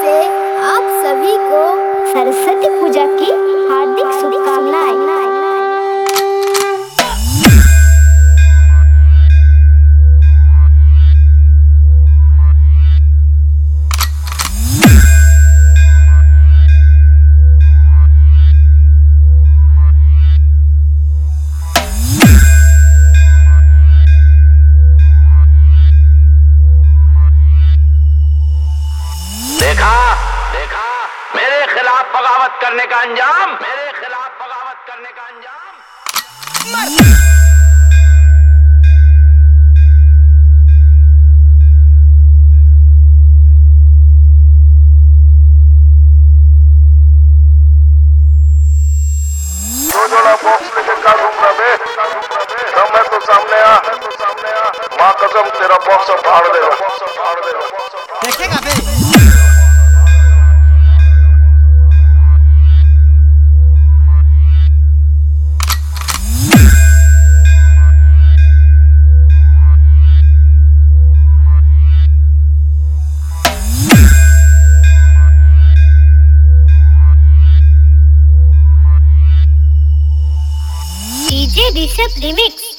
से आप सभी को सरस्वती पूजा की हार्दिक शुभकामनाएं। देखा मेरे खिलाफ बगावत करने का अंजाम, जोड़ा बॉक्स लेके का दूंगा बे, समय तो सामने आ, माँ कसम तेरा बॉक्स फाड़ देगा। देखेगा बे। DJ Rishabh remix.